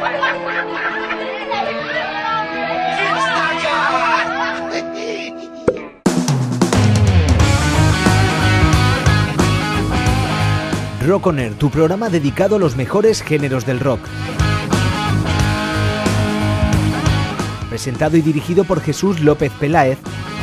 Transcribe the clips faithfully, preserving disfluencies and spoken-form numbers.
Rock On Air, tu programa dedicado a los mejores géneros del rock. Presentado y dirigido por Jesús López Peláez.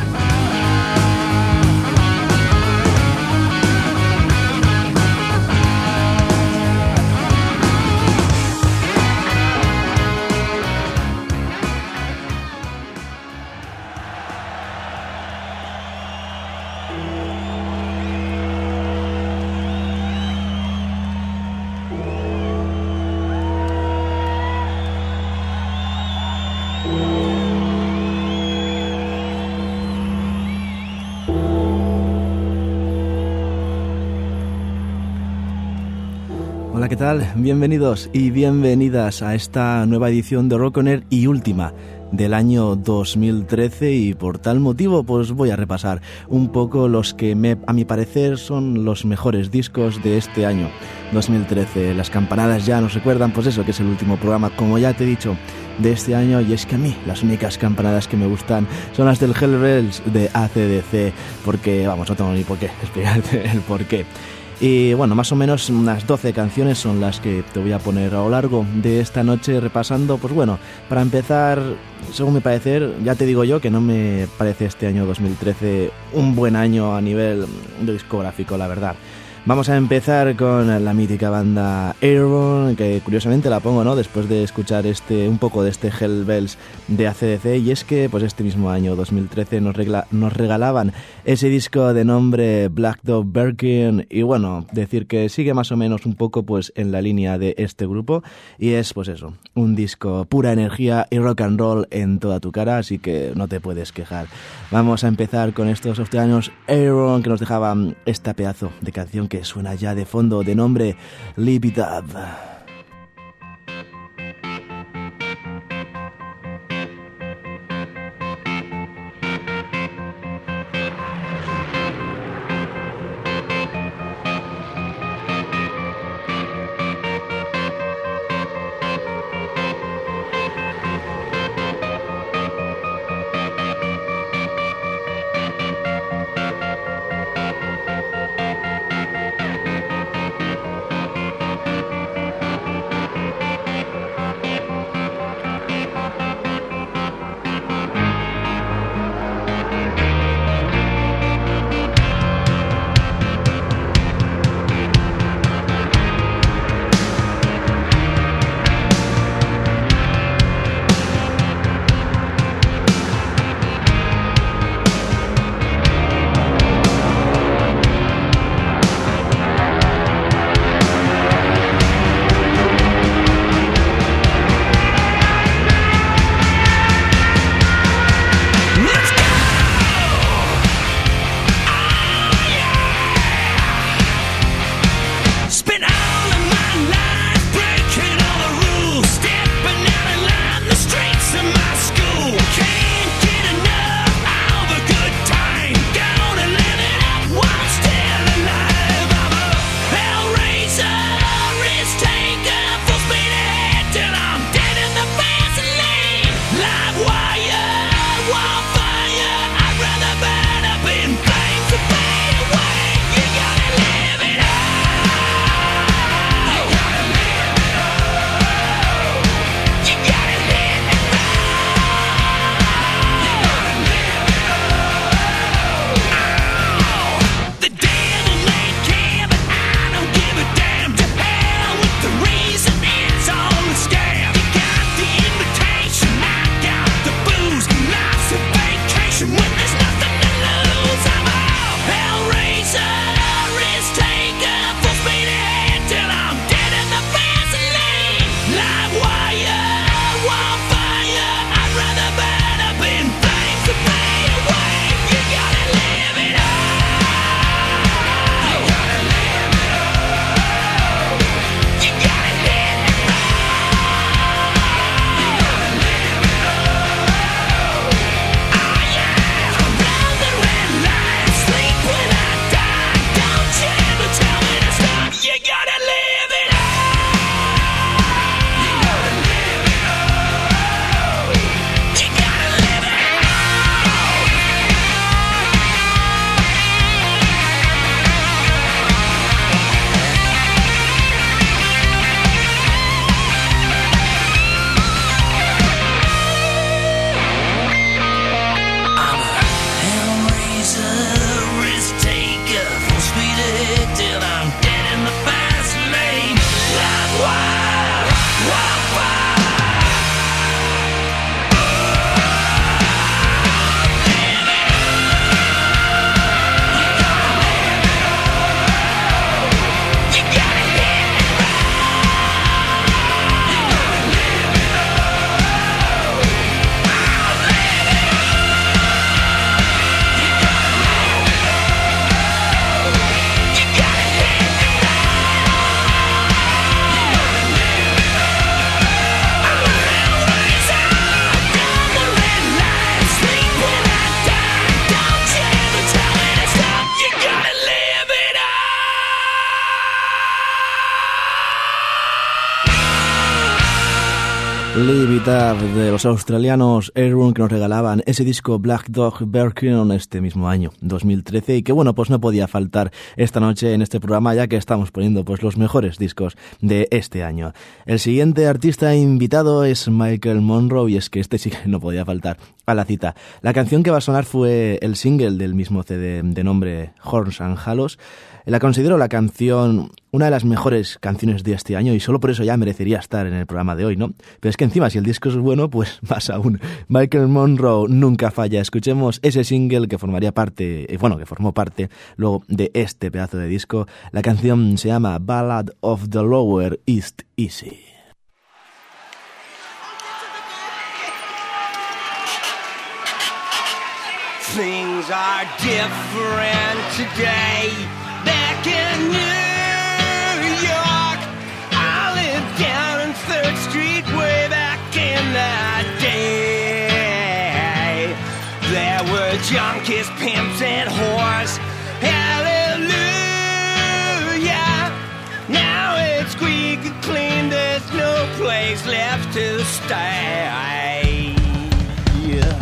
Hola, ¿qué tal? Bienvenidos y bienvenidas a esta nueva edición de Rock On Air y última del año dos mil trece, y por tal motivo pues voy a repasar un poco los que me, a mi parecer son los mejores discos de este año dos mil trece. Las campanadas ya nos recuerdan pues eso, que es el último programa, como ya te he dicho, de este año, y es que a mí las únicas campanadas que me gustan son las del Hell Bells de A C D C, porque vamos, no tengo ni por qué explicarte el por qué. Y bueno, más o menos unas doce canciones son las que te voy a poner a lo largo de esta noche, repasando, pues bueno, para empezar, según mi parecer, ya te digo yo que no me parece este año dos mil trece un buen año a nivel discográfico, la verdad. Vamos a empezar con la mítica banda Airborne, que curiosamente la pongo, ¿no?, después de escuchar este un poco de este Hell Bells de A C D C, y es que pues este mismo año dos mil trece nos, regla, nos regalaban ese disco de nombre Black Dog Birkin, y bueno, decir que sigue más o menos un poco pues en la línea de este grupo, y es pues eso, un disco pura energía y rock and roll en toda tu cara, así que no te puedes quejar. Vamos a empezar con estos australianos Airborne, que nos dejaban esta pedazo de canción que suena ya de fondo, de nombre Live It Up. Live It Up de los australianos Airborne, que nos regalaban ese disco Black Dog Berkman este mismo año, dos mil trece, y que bueno, pues no podía faltar esta noche en este programa, ya que estamos poniendo pues los mejores discos de este año. El siguiente artista invitado es Michael Monroe, y es que este sí que no podía faltar a la cita. La canción que va a sonar fue el single del mismo C D de nombre Horns and Halos. La considero la canción, una de las mejores canciones de este año, y solo por eso ya merecería estar en el programa de hoy, ¿no? Pero es que encima, si el disco es bueno, pues más aún. Michael Monroe nunca falla. Escuchemos ese single que formaría parte, bueno, que formó parte luego de este pedazo de disco. La canción se llama Ballad of the Lower East Easy. Things are different today. Back in New York, I lived down on third Street way back in the day. There were junkies, pimps, and whores. Hallelujah. Now it's squeaky clean, there's no place left to stay. Yeah.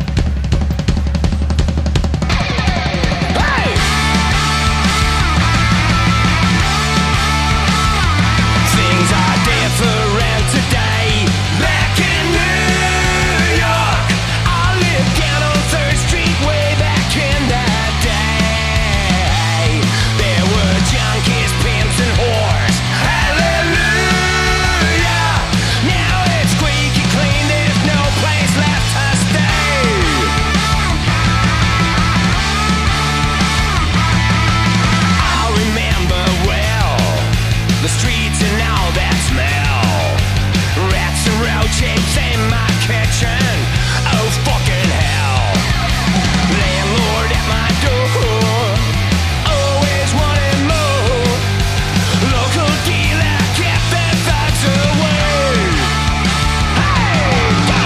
Different today. Back in New York, I lived down on third Street way back in the day. There were junkies, pimps, and whores. Hallelujah. Now it's squeaky clean, there's no place left to stay. I remember well the streets and all that smell. Rats and roaches in my kitchen. Oh fucking hell. Landlord at my door, always wanting more. Local dealer kept the thugs away. Hey, go!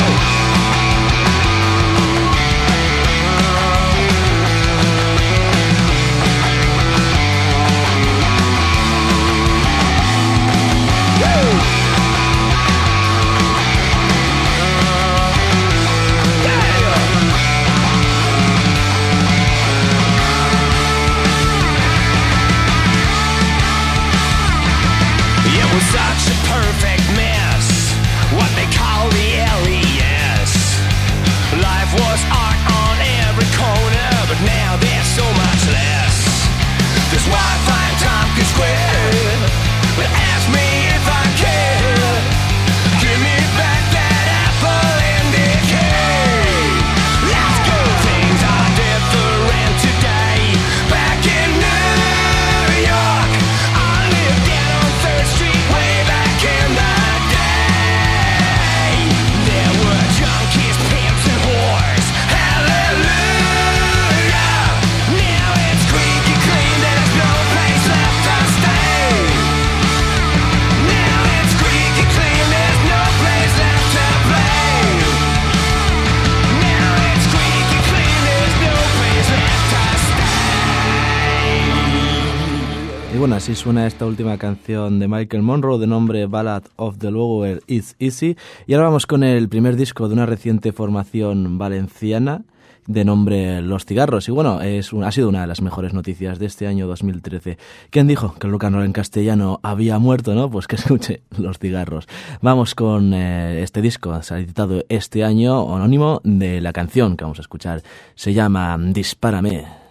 Such a perfect mess, what they call the L E S. Life was art on every corner, but now there's so much less. There's Wi-Fi in Tompkins Square, but ask me if I care. Give me back that Apple Indicate. Let's go. Things are different today. Back in New York, I lived down on third Street. Way back in the day, there were junkies, pimps, and whores. Hallelujah. Now it's squeaky clean, there's no place left to stay. Now it's squeaky clean, there's no place left to play. Now it's squeaky clean, there's no place left to stay. Y bueno, así suena esta última canción de Michael Monroe de nombre Ballad of the Lower East Easy. Y ahora vamos con el primer disco de una reciente formación valenciana de nombre Los Cigarros. Y bueno, es un, ha sido una de las mejores noticias de este año dos mil trece. ¿Quién dijo que el rock and roll en castellano había muerto, no? Pues que escuche Los Cigarros. Vamos con eh, este disco, se ha editado este año, anónimo de la canción que vamos a escuchar. Se llama Dispárame.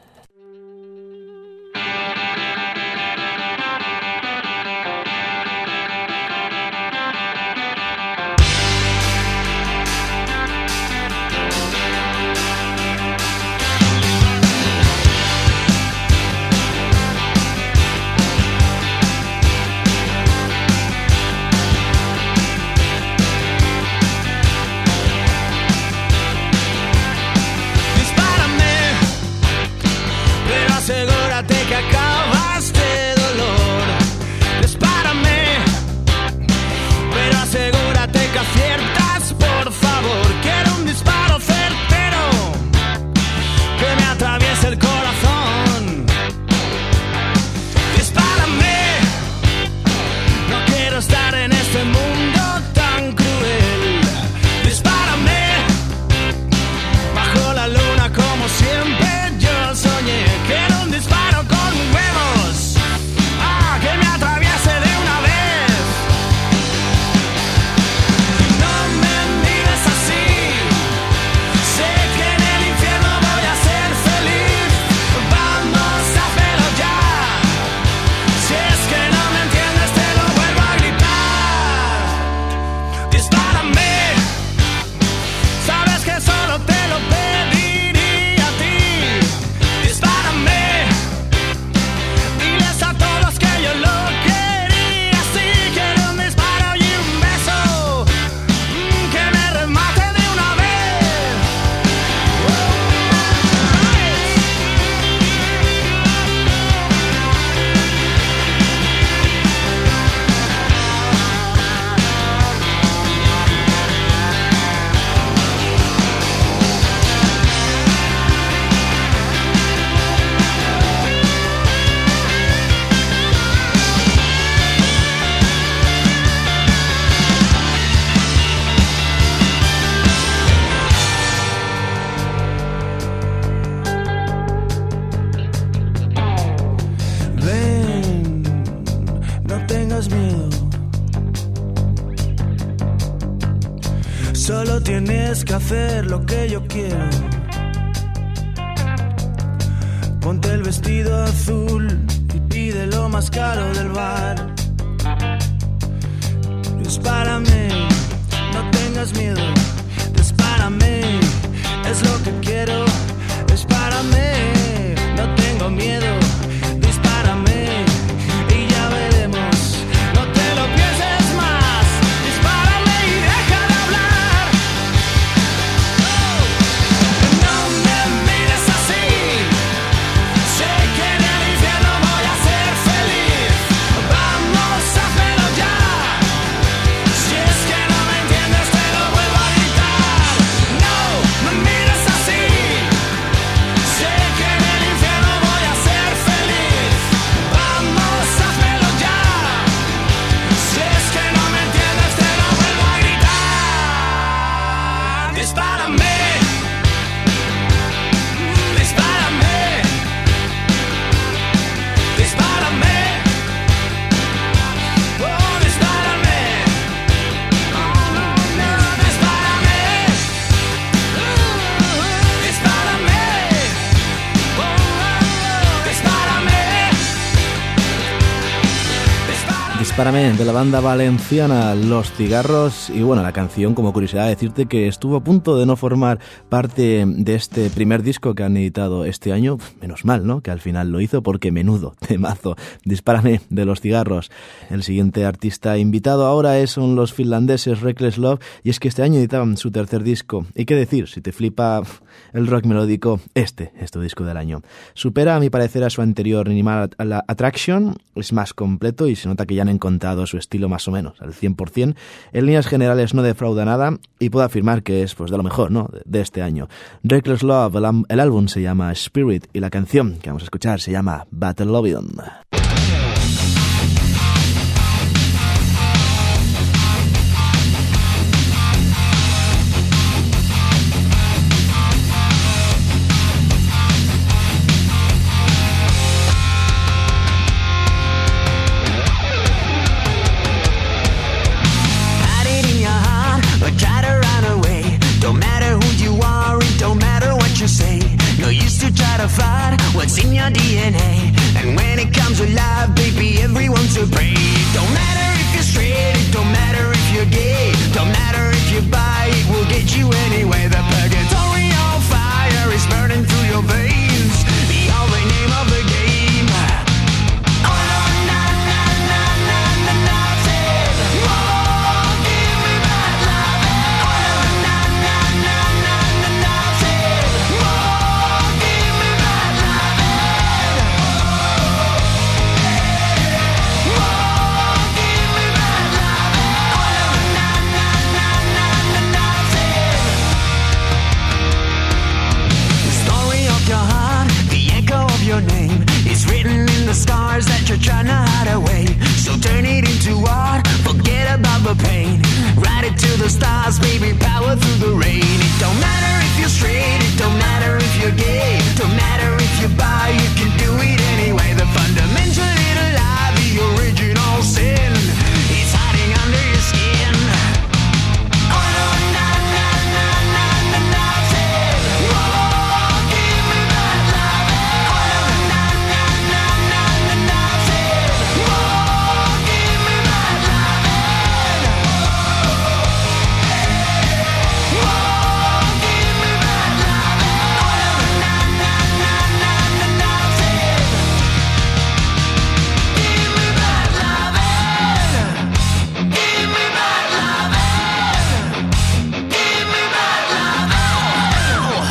aciertas, por favor. Quiero un disparo certero que me atraviese el corazón. Dispárame, no quiero estar en este mundo tan cruel. Dispárame, bajo la luna como siempre yo soñé. Quiero un disparo con huevos, ah, que me atraviese de una vez. No me mires así, sé que en el infierno voy a ser feliz. Vamos a hacerlo ya, si es que no me entiendes te lo vuelvo a gritar. Dispárame, sabes que solo te lo pediría a ti. Dispárame, diles a todos que yo lo quería así. Quiero un disparo y un beso, mm, que me remate de una vez. Ven, no tengas miedo. Solo tienes que hacer lo que yo quiero. Ponte el vestido azul y pide lo más caro del bar. Dispárame, no tengas miedo. Dispárame, es lo que quiero. Dispárame, no tengo miedo. Dispárame y ya veremos. No te lo pienses más. Dispárame y deja de hablar. No me mires así, sé que en el infierno voy a ser feliz. Vamos a hacerlo ya, si es que no me entiendes te lo vuelvo a gritar. No me mires así, sé que en el infierno voy a ser feliz. Vamos a hacerlo ya, si es que no me entiendes te lo vuelvo a gritar. Dispárame, dispárame, dispárame, oh, dispárame, oh, no, no, dispárame, dispárame, oh, dispárame, dispárame. Dispárame, de la banda valenciana Los Cigarros. Y bueno, la canción, como curiosidad, decirte que estuvo a punto de no formar parte de este primer disco que han editado este año. Menos mal, ¿no?, que al final lo hizo, porque menudo temazo. Dispárame, de Los Cigarros. El siguiente artista invitado ahora es, son los finlandeses Reckless Love, y es que este año editaban su tercer disco. Y qué decir, si te flipa el rock melódico, este es tu disco del año. Supera, a mi parecer, a su anterior Animal Attraction, es más completo y se nota que ya han encontrado su estilo más o menos al cien por ciento. En líneas generales no defrauda nada y puedo afirmar que es, pues, de lo mejor, ¿no?, de, de este año. Reckless Love, el, el álbum se llama Spirit y la canción que vamos a escuchar se llama Battle Lovin'. Try to run away. Don't matter who you are, it don't matter what you say. No use to try to fight what's in your D N A. And when it comes alive, baby, everyone's a prey. Don't matter if you're straight, it don't matter if you're gay. Don't matter if you buy, it will get you anyway. The purgatory on fire is burning through your veins. The only name of the game. Oh, no, na, na, na, na, na, nothing. Oh, give me that love. Oh, no, na, na, na, na, na, nothing. Oh, give me that love. Oh, give me that love. Oh, the stars, baby, power through the rain. It don't matter if you're straight, it don't matter if you're gay, don't matter if you're bi, you can do it anyway. The fundamentally alive, the original sin, it's hiding under your skin. Oh no, na na na na na nothing. Whoa, give me that loving. Oh no, na na na na na nothing. Whoa, give me that loving. Whoa, give me that loving. Oh no, na na na na na nothing. Give me that loving. Give me that loving. Give me that loving.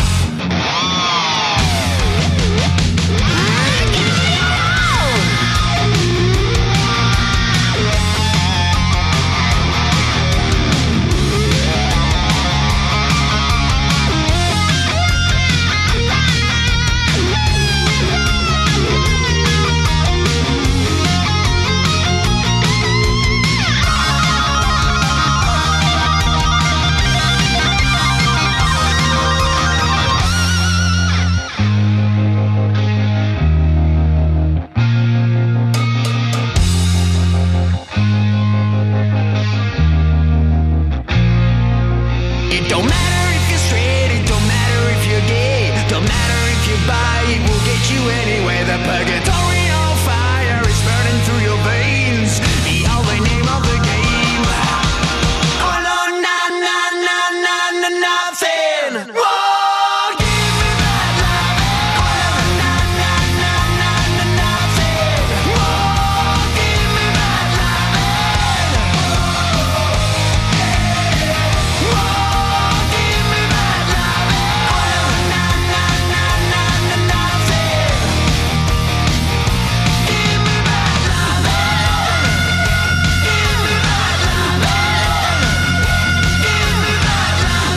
It don't matter if you're straight, it don't matter if you're gay, don't matter if you're bi, it will get you anyway. The purgatorial fire is burning through your veins, the only name of the game. Oh no, na na na na na nothing. Whoa, give me that loving. Oh no, na na na na na nothing. Whoa, give me that loving. Whoa, give me that loving. Oh no, na na na na na nothing. Give me that loving. Give me that loving. Give me that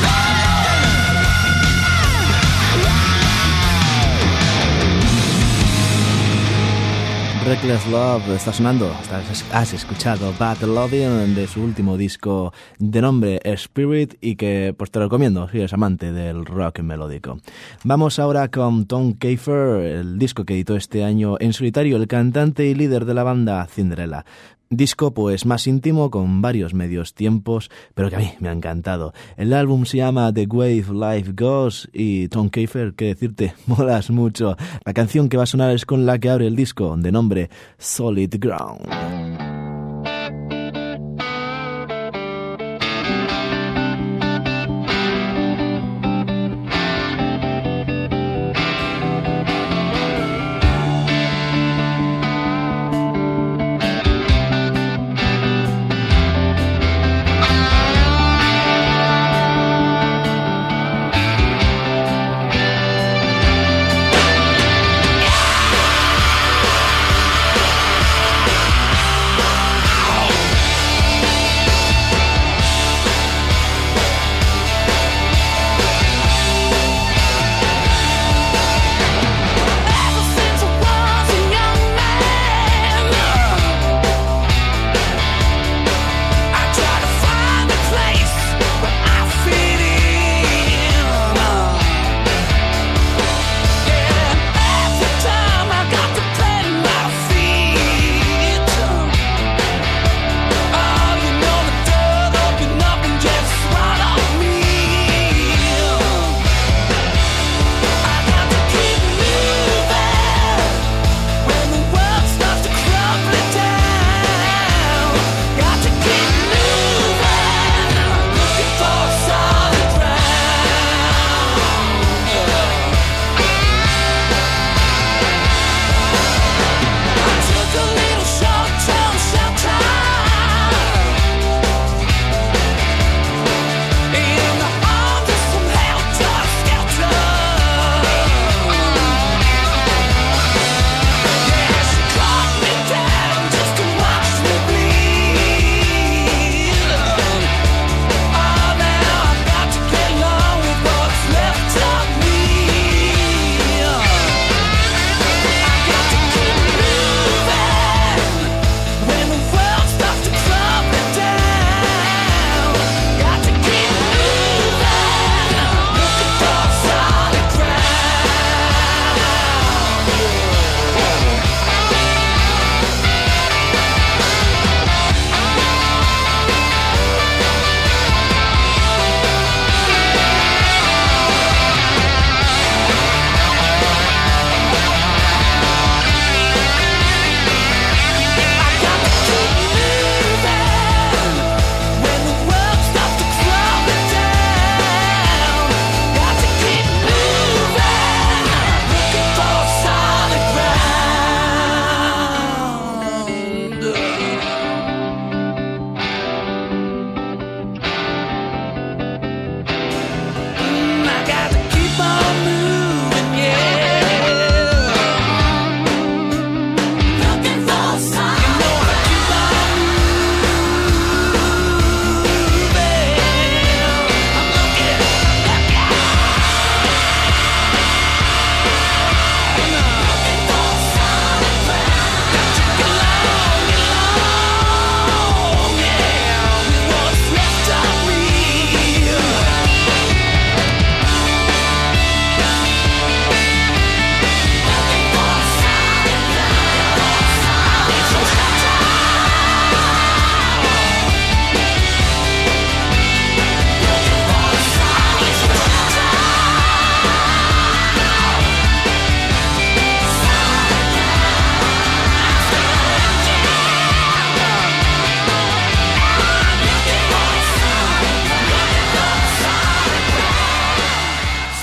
Reckless Love está sonando. Estás- Has escuchado Bad Lovin' de su último disco de nombre Spirit y que pues te recomiendo si eres amante del rock melódico. Vamos ahora con Tom Keifer, el disco que editó este año en solitario el cantante y líder de la banda Cinderella. Disco pues más íntimo con varios medios tiempos, pero que a mí me ha encantado. El álbum se llama The Wave Life Goes y Tom Keifer, qué decirte, molas mucho. La canción que va a sonar es con la que abre el disco, de nombre Solid Ground. loving.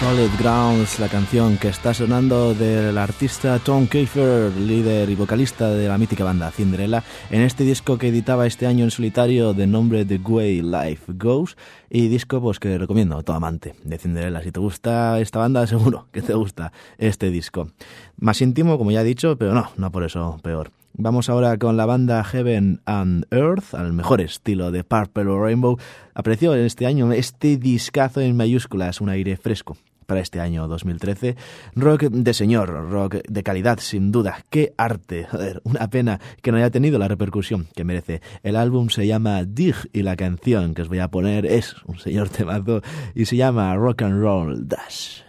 Solid Grounds, la canción que está sonando del artista Tom Kiefer, líder y vocalista de la mítica banda Cinderella, en este disco que editaba este año en solitario de nombre The Way Life Goes, y disco pues que recomiendo a todo amante de Cinderella. Si te gusta esta banda, seguro que te gusta este disco. Más íntimo, como ya he dicho, pero no, no por eso peor. Vamos ahora con la banda Heaven and Earth, al mejor estilo de Purple o Rainbow. Apareció en este año este discazo en mayúsculas, un aire fresco para este año dos mil trece. Rock de señor, rock de calidad, sin duda. ¡Qué arte! Joder, una pena que no haya tenido la repercusión que merece. El álbum se llama Dig y la canción que os voy a poner es un señor temazo y se llama Rock and Roll Dash.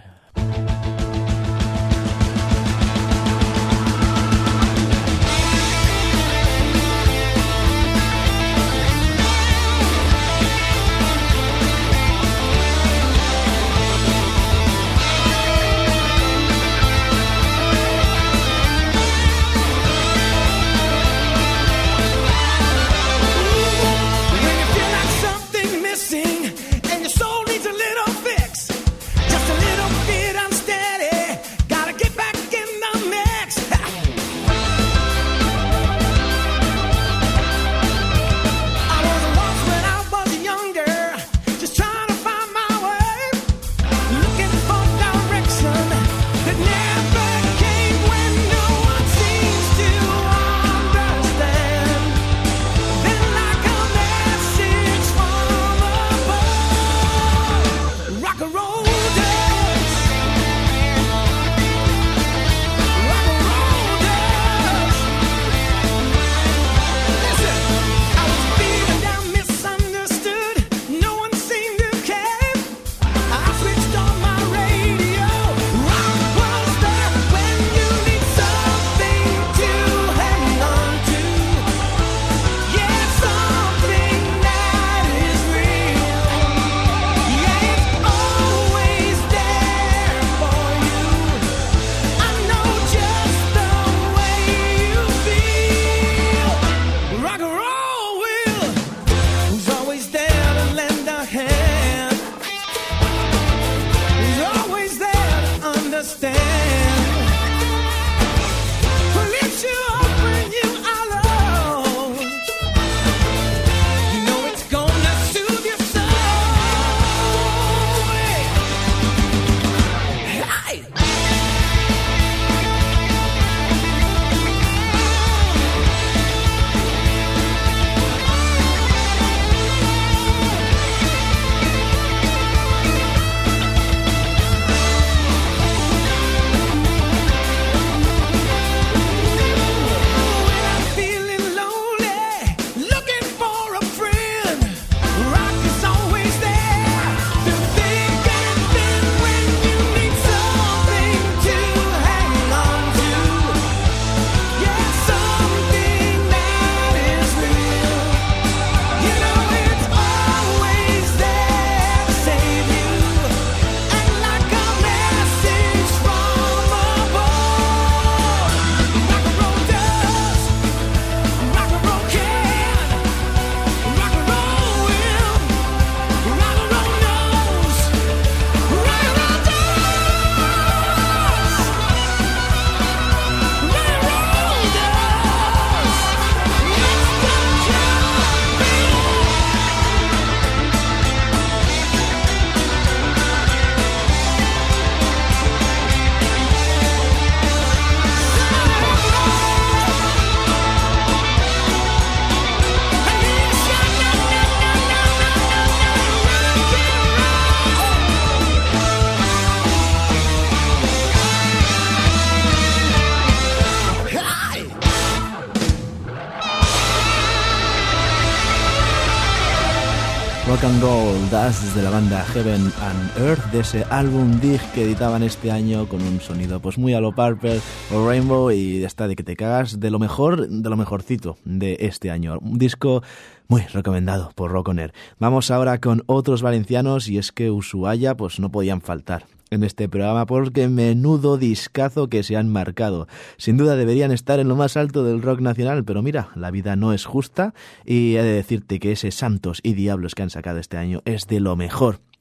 Rock and Roll Dash desde la banda Heaven and Earth, de ese álbum Dig que editaban este año con un sonido pues muy a lo Purple o Rainbow, y esta de que te cagas, de lo mejor, de lo mejorcito de este año. Un disco muy recomendado por Rock on Air. Vamos ahora con otros valencianos, y es que Ushuaia pues no podían faltar en este programa porque menudo discazo que se han marcado. Sin duda deberían estar en lo más alto del rock nacional, pero mira, la vida no es justa y he de decirte que ese Santos y Diablos que han sacado este año es de lo mejor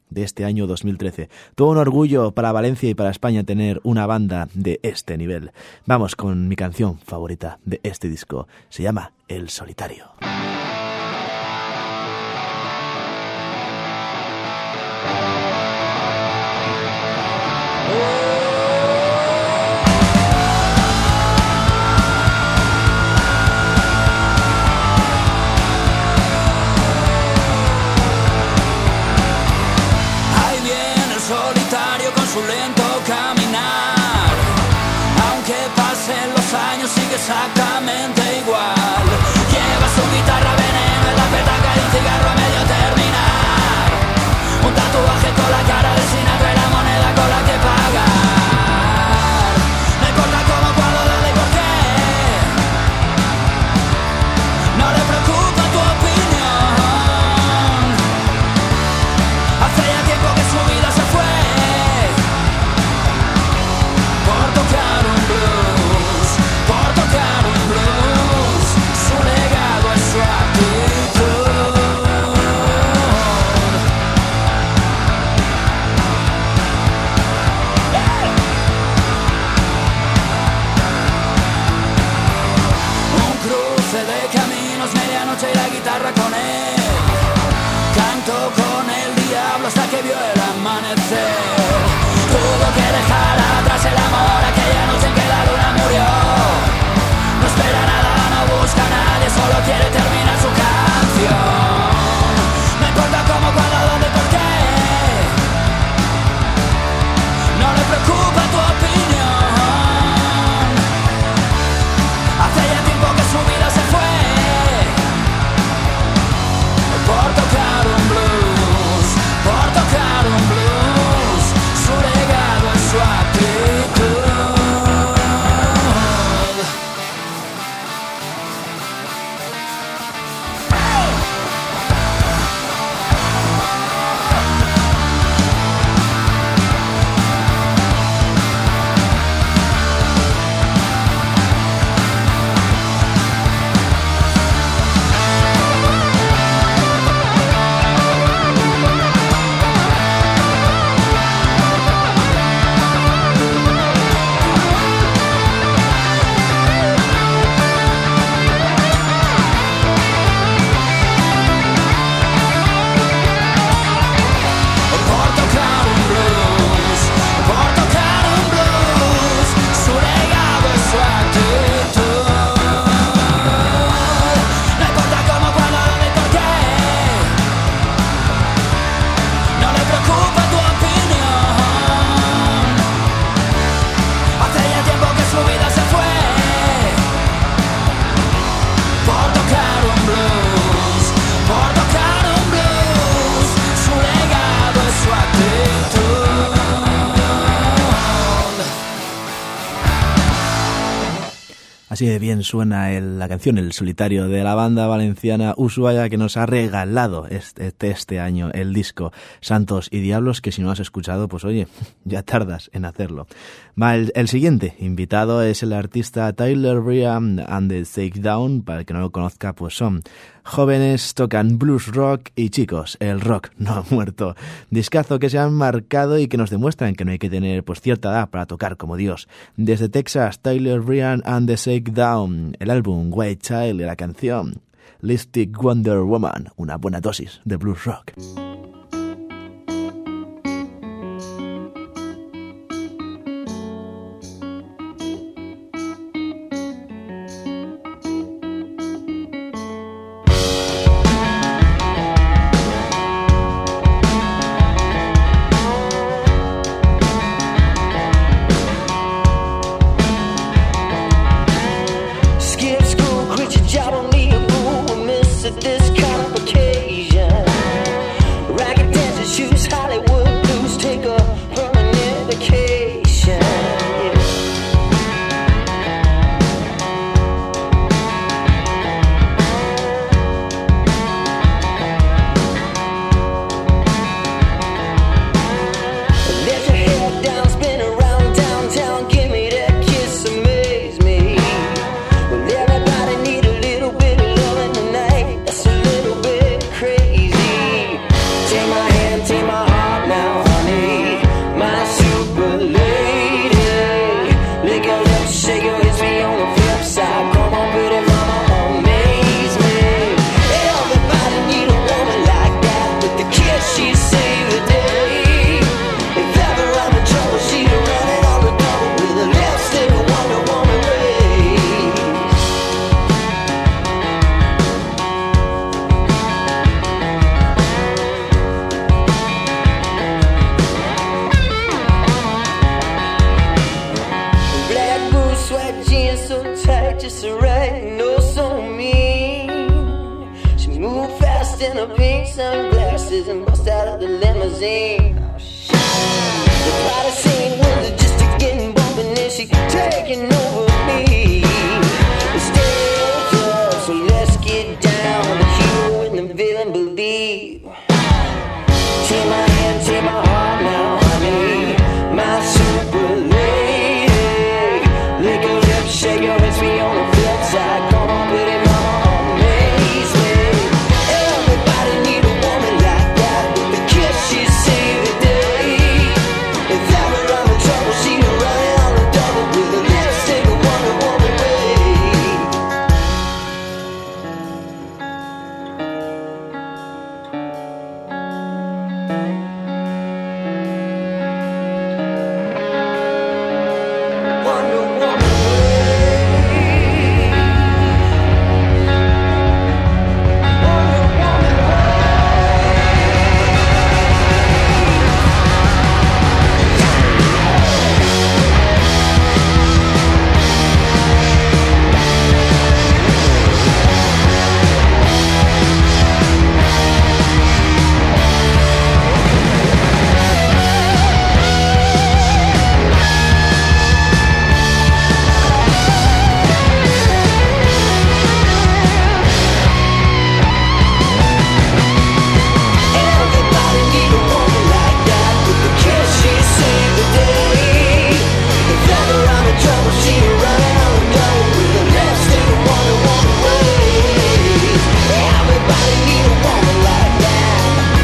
de este año dos mil trece. Todo un orgullo para Valencia y para España tener una banda de este nivel. Vamos con mi canción favorita de este disco. Se llama El Solitario. Su lento caminar, aunque pasen los años sigue exactamente igual. Lleva su guitarra veneno en la petaca y un cigarro a medio terminar. Un tatuaje con la cara de Sinatra y la moneda con la que pagar. No importa cómo, cuándo, dónde y por qué. No le preocupa tu opinión. Hace ya tiempo que su vida se fue. Por tocar un blues, por tocar un blues, su legado es su actitud. Un cruce de caminos, medianoche y la guitarra con él. Canto con el diablo hasta que vio el amanecer. Tuvo que dejar atrás el amor aquella noche en que la luna murió. No espera nada, no busca a nadie, solo quiere terminar su canción. No importa cómo, cuándo, dónde, por qué. No le preocupa tu opinión. Hace ya tiempo que su vida se fue. Por tocar un blues, por tocar un blues, su legado es su actitud. Así de bien suena el, la canción El Solitario de la banda valenciana Ushuaia, que nos ha regalado este, este año el disco Santos y Diablos, que si no has escuchado, pues oye, ya tardas en hacerlo. Va, el, el siguiente invitado es el artista Tyler Brian and the Shakedown. Para el que no lo conozca, pues son jóvenes, tocan blues rock y chicos, el rock no ha muerto. Discazo que se han marcado y que nos demuestran que no hay que tener pues cierta edad para tocar como Dios. Desde Texas, Tyler Brian and the Shakedown, el álbum White Child y la canción Lipstick Wonder Woman, una buena dosis de blues rock. Job on me, a fool, miss at this kind of occasion. hopped out of the limousine. Oh, shit. The party scene was just a getting bumping and she taking over me. Stay over, so let's get down. The hero and the villain believe. Take my hand, take my heart now, honey. My super lady. Lick your lips, shake your hips, be on the flip side. Come on, pretty mama, amaze me. Everybody need a woman like that. With the kiss, she saved the day. If ever I'm in trouble, she can run it on the double. With the lipstick, a Wonder Woman way. Wonder Woman Everybody need a woman like that. With the kiss, she saved the day. If ever I'm in trouble, she can run it on the double. With the lipstick, a Wonder Woman way. Everybody need a woman like that.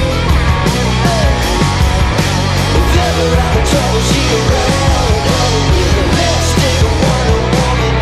If ever I'm in trouble, she can run it on the double. With the lipstick, a Wonder Woman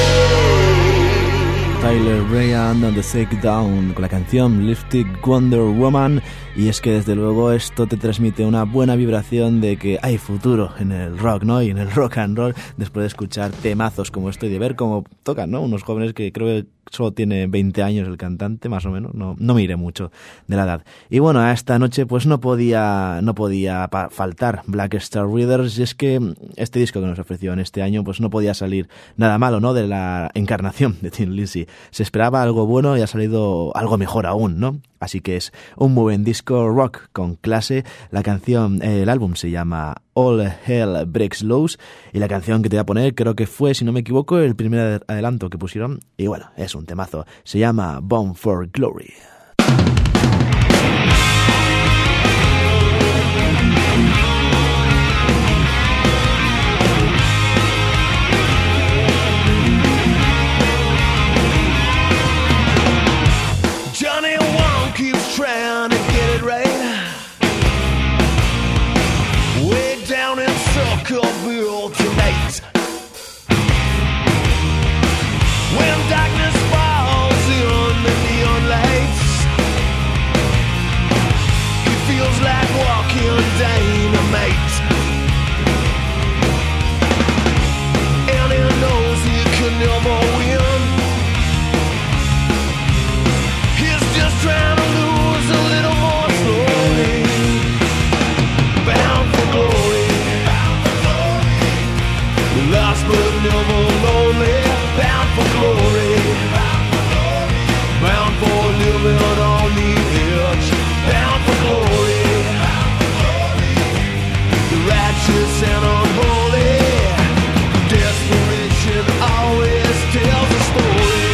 way. Tyler Bryant and the Shakedown con la canción Lipstick Wonder Woman. Y es que desde luego esto te transmite una buena vibración de que hay futuro en el rock, ¿no? Y en el rock and roll, después de escuchar temazos como esto y de ver cómo tocan, ¿no? Unos jóvenes que creo que solo tiene veinte años el cantante, más o menos, no, no me iré mucho de la edad. Y bueno, a esta noche pues no podía, no podía pa- faltar Black Star Riders, y es que este disco que nos ofreció en este año pues no podía salir nada malo, ¿no? De la encarnación de Thin Lizzy. Se esperaba algo bueno y ha salido algo mejor aún, ¿no? Así que es un muy buen disco rock con clase. La canción, eh, el álbum se llama All Hell Breaks Loose, y la canción que te voy a poner creo que fue, si no me equivoco, el primer adelanto que pusieron, y bueno, es un temazo. Se llama Born for Glory. Johnny One keeps trying to get it right. Way down in Circleville tonight. When darkness falls in the neon lights, he feels like walking dynamite. And he knows he can never win. He's just trying to lose a little more slowly. Bound for glory, lost but never lonely. Bound for glory, bound for living on the edge. Bound for glory, the righteous and unholy. Desperation always tells a story.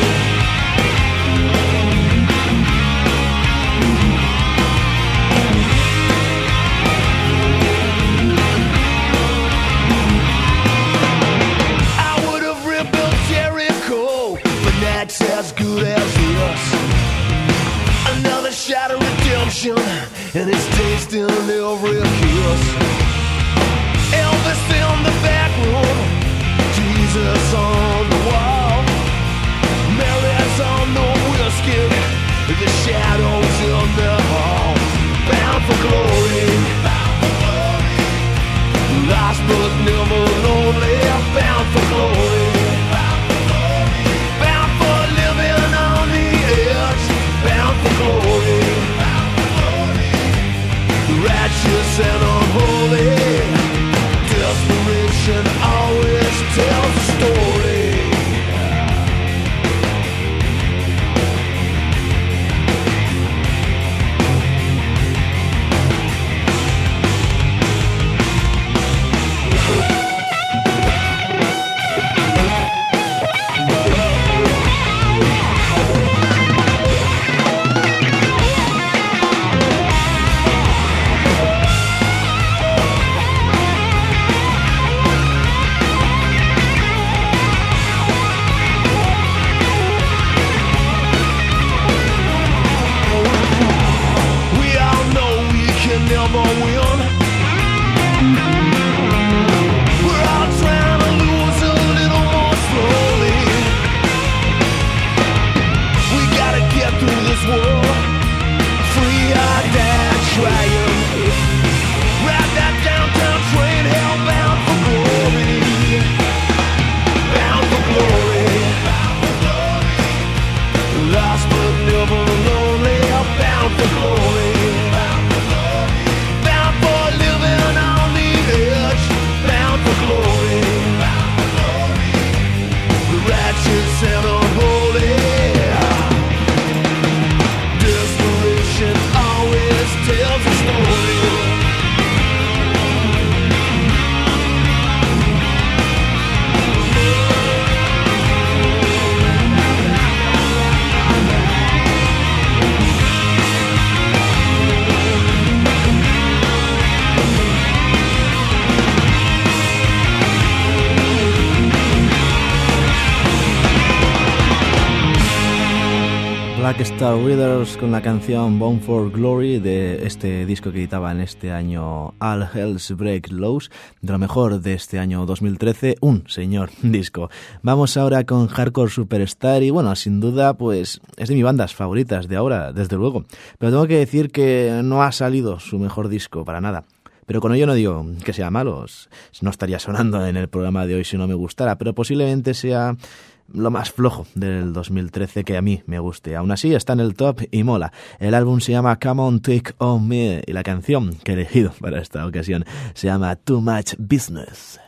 Nights as good as this. Another shot of redemption, and it's tasting every kiss. Elvis in the back room, Jesus on the wall, Mary's on the whiskey, the shadows in the hall. Bound for glory, lost but never lonely. Bound for glory, righteous and unholy. Desperation always tells a story. one more win. We're all trying to lose a little more slowly. We gotta get through this war. Free or die trying. Ride that downtown train, hellbound for glory. Bound for glory. Lost but never lonely. Bound for glory. Bound for living on the edge. Bound for glory. Righteous and unholy. Desperation always tells a story. Black Star Riders con la canción Bound for Glory de este disco que editaban este año All Hells Break Loose, de lo mejor de este año dos mil trece, un señor disco. Vamos ahora con Hardcore Superstar y bueno, sin duda pues es de mis bandas favoritas de ahora, desde luego, pero tengo que decir que no ha salido su mejor disco para nada. Pero con ello no digo que sea malo, no estaría sonando en el programa de hoy si no me gustara, pero posiblemente sea lo más flojo del dos mil trece que a mí me guste. Aún así está en el top y mola. El álbum se llama Come On Take On Me y la canción que he elegido para esta ocasión se llama Too Much Business.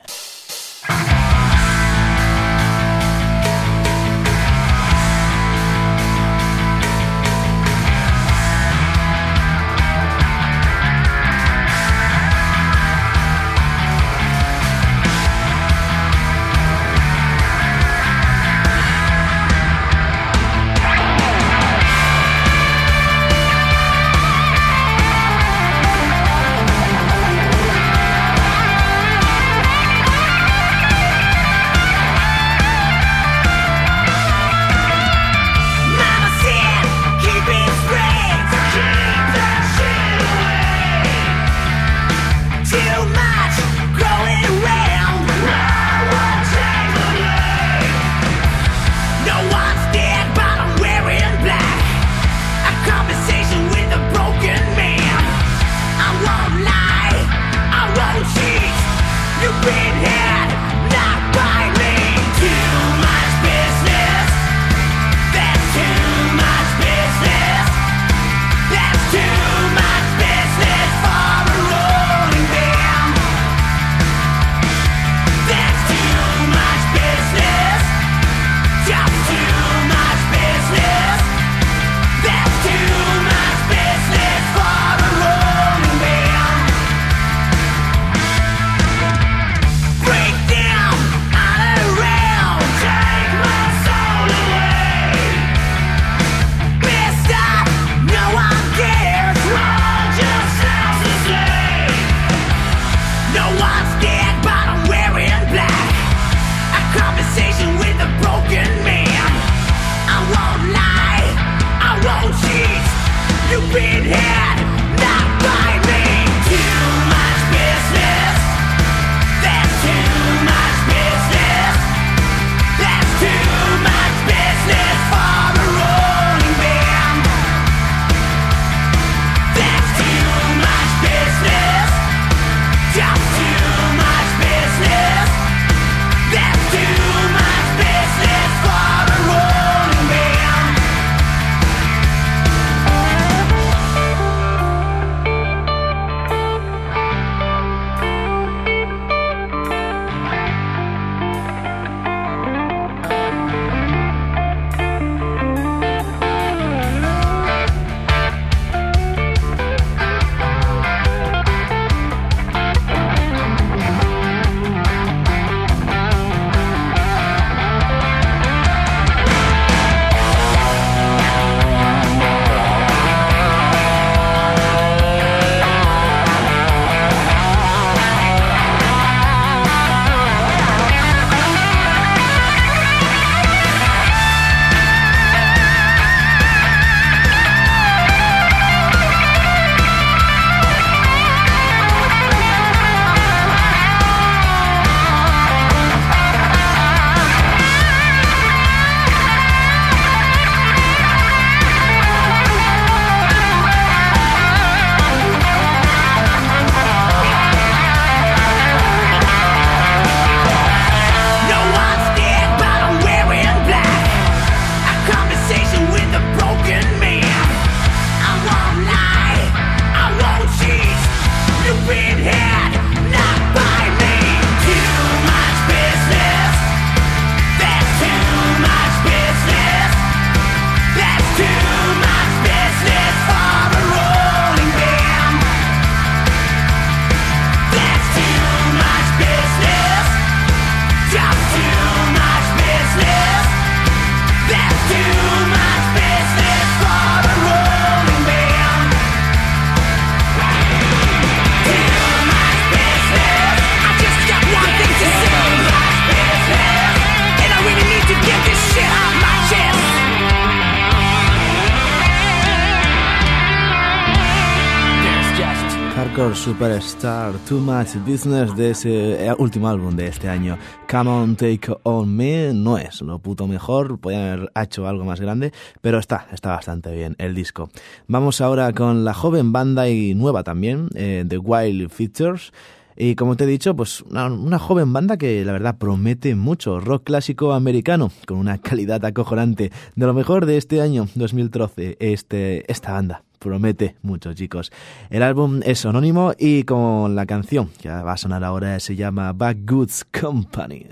Hardcore Superstar, Too Much Business, de ese eh, último álbum de este año. Come On Take On Me no es lo puto mejor, podrían haber hecho algo más grande, pero está, está bastante bien el disco. Vamos ahora con la joven banda y nueva también, eh, The Wild Features. Y como te he dicho, pues una, una joven banda que la verdad promete mucho, rock clásico americano, con una calidad acojonante. De lo mejor de este año dos mil trece, este, esta banda promete mucho, chicos. El álbum es anónimo y con la canción que va a sonar ahora se llama Bad Goods Company.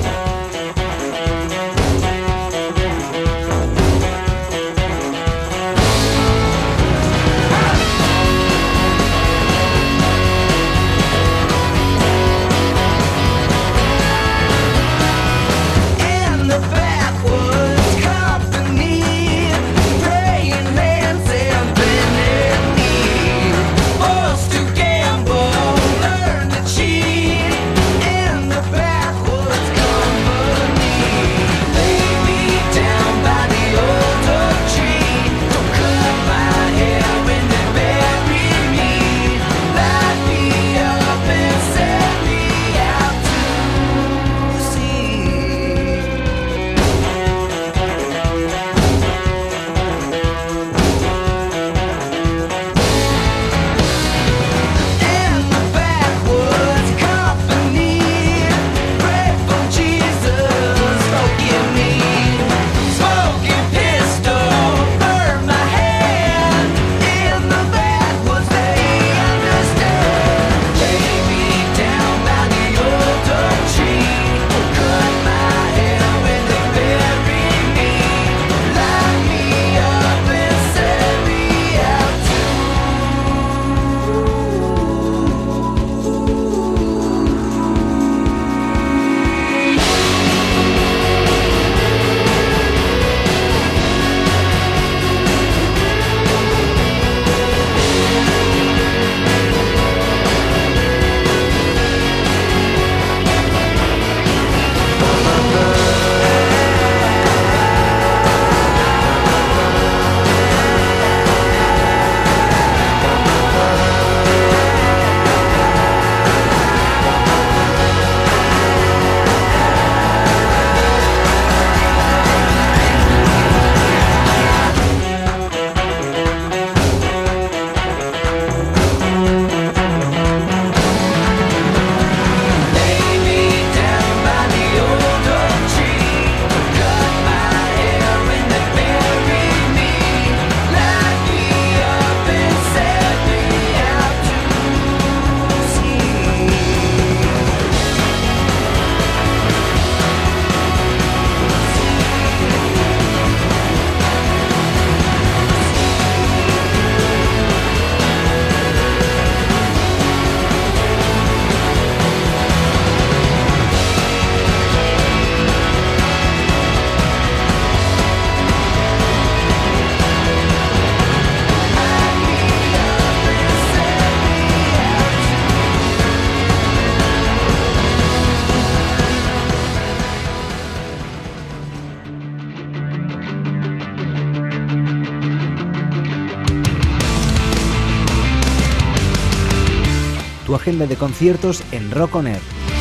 Tu agenda de conciertos en Rock On Air.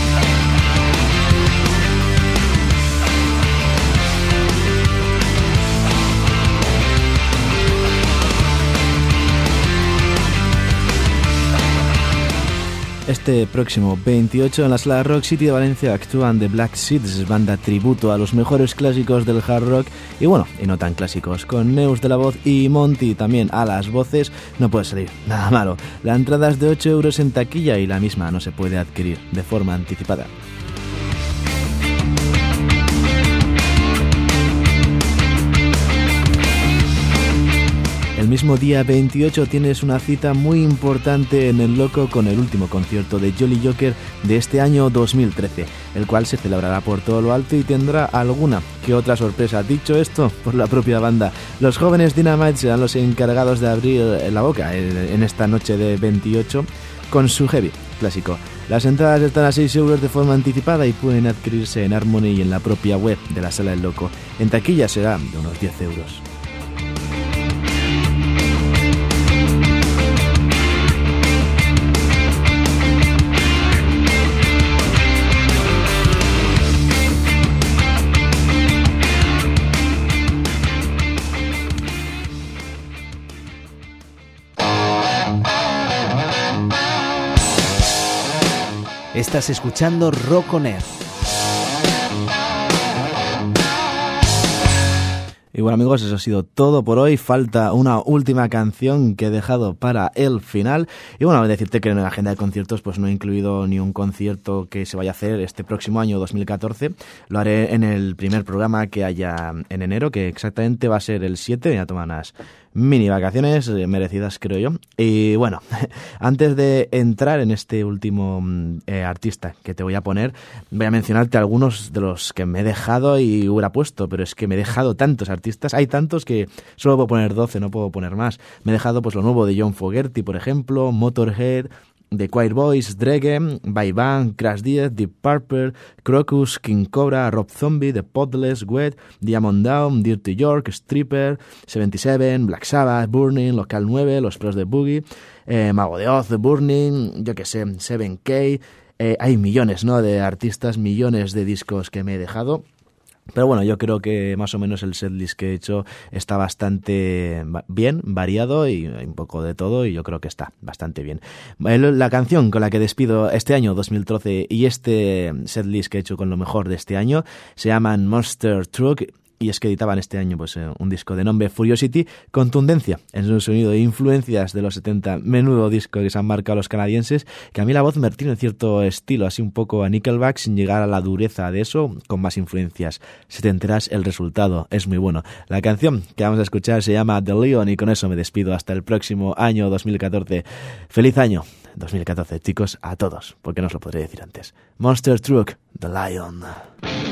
Este próximo veintiocho en la Sala Rock City de Valencia actúan The Black Seeds, banda tributo a los mejores clásicos del hard rock y bueno, y no tan clásicos, con Neus de la voz y Monty también a las voces. No puede salir nada malo. La entrada es de ocho euros en taquilla y la misma no se puede adquirir de forma anticipada. El mismo día veintiocho tienes una cita muy importante en El Loco con el último concierto de Jolly Joker de este año dos mil trece, el cual se celebrará por todo lo alto y tendrá alguna que otra sorpresa. Dicho esto, por la propia banda, los jóvenes Dynamite serán los encargados de abrir la boca en esta noche de veintiocho con su heavy clásico. Las entradas están a seis euros de forma anticipada y pueden adquirirse en Harmony y en la propia web de la Sala del Loco. En taquilla será de unos diez euros. Estás escuchando Rock On Air. Y bueno, amigos, eso ha sido todo por hoy. Falta una última canción que he dejado para el final. Y bueno, decirte que en la agenda de conciertos pues no he incluido ni un concierto que se vaya a hacer este próximo año dos mil catorce. Lo haré en el primer programa que haya en enero, que exactamente va a ser el siete. Voy a tomar unas mini vacaciones eh, merecidas, creo yo. Y bueno, antes de entrar en este último eh, artista que te voy a poner, voy a mencionarte algunos de los que me he dejado y hubiera puesto, pero es que me he dejado tantos artistas, hay tantos que solo puedo poner doce, no puedo poner más. Me he dejado pues lo nuevo de John Fogerty, por ejemplo, Motorhead, The Quiet Boys, Drege, By Bang, Crash Diet, Deep Purple, Crocus, King Cobra, Rob Zombie, The Podless, Wet, Diamond Down, Dirty York, Stripper, setenta y siete, Black Sabbath, Burning, Local nueve, Los Pros de Boogie, eh, Mago de Oz, Burning, yo que sé, siete K, eh, hay millones, ¿no?, de artistas, millones de discos que me he dejado. Pero bueno, yo creo que más o menos el setlist que he hecho está bastante bien, variado y un poco de todo, y yo creo que está bastante bien. La canción con la que despido este año dos mil trece y este setlist que he hecho con lo mejor de este año se llaman Monster Truck. Y es que editaban este año pues eh, un disco de nombre Furiosity, contundencia en su sonido e influencias de los setenta, menudo disco que se han marcado los canadienses, que a mí la voz me tiene cierto estilo, así un poco a Nickelback, sin llegar a la dureza de eso, con más influencias setenteras. El resultado es muy bueno. La canción que vamos a escuchar se llama The Leon, y con eso me despido hasta el próximo año dos mil catorce. ¡Feliz año dos mil catorce, chicos, a todos! Porque no os lo podré decir antes. Monster Truck, The Lion.